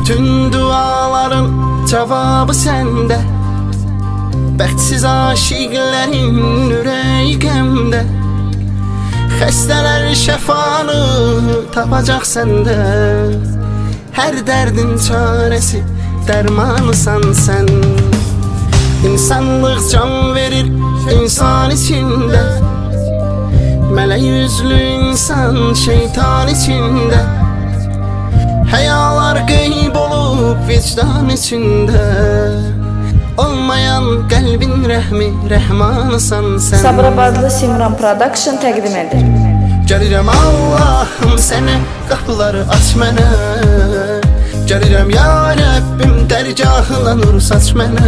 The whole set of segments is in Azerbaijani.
Bütün duaların cevabı sende. Bəxtsiz aşiqlərin ürəyi qəmdə. Xəstələr şəfanı tapacaq səndə. Hər dərdin çarəsi dərmanısan sən. İnsanlıq can verir insan içində. Mələk yüzlü insan şeytan içində. Həyalar qeyb olub vicdan içində. Olmayan qəlbin rəhmi rəhmanısan sən. Sabirabadlı Simran Production təqdim edir. Gəlirəm Allahım sənə, qapıları aç mənə. Gəlirəm ya Rəbbim, dərgahına nur saç mənə.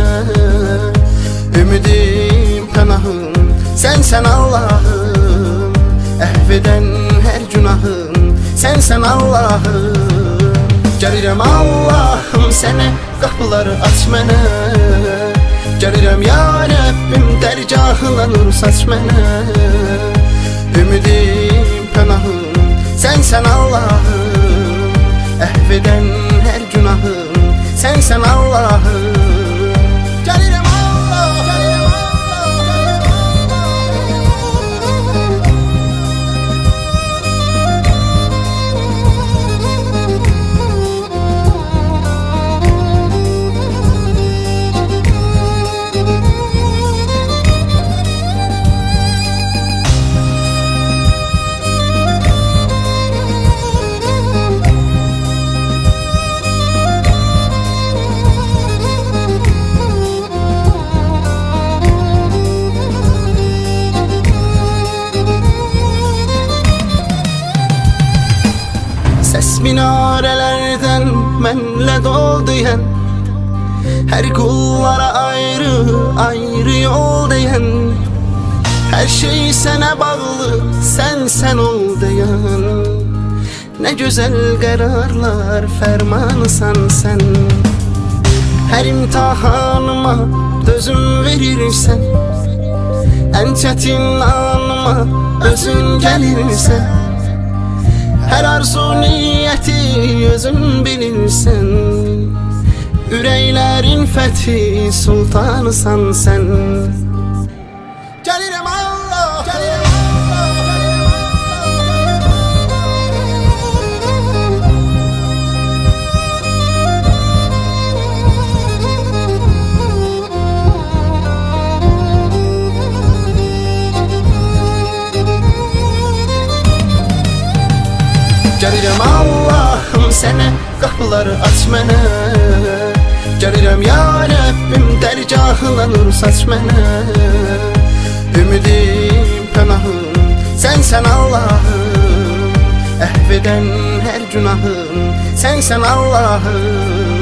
Ümidim, pənahım, sənsən Allahım. Əhv edən hər günahım, sənsən Allahım. Gəlirəm Allahım sənə, qapıları aç mənə. Gəlirəm ya Rəbbim, dərgahına nur saç mənə. Ümidim, pənahım, sənsən Allahım. Əhv edən hər günahım, sənsən Allahım. Gəlirəm səs minarələrdən mənlə dolduyan. Hər qullara ayrı, ayrı yol deyən. Hər şey sənə bağlı, sən ol deyən. Nə gözəl qərarlar fərmanısan sən. Hər imtihanıma dözüm verirsən. Ən çətin anıma özün gəlirsən. Hər arzu niyyəti özün bilirsən. Ürəklərin fəthi sultanısan sən. Gəlirəm Allah, gəlirəm Gəlirəm Allahım sənə, qapıları aç mənə. Gəlirəm ya Rəbbim, dərgahına nur saç mənə. Ümidim, pənahım, sənsən Allahım. Əhv edən hər günahım, sənsən Allahım.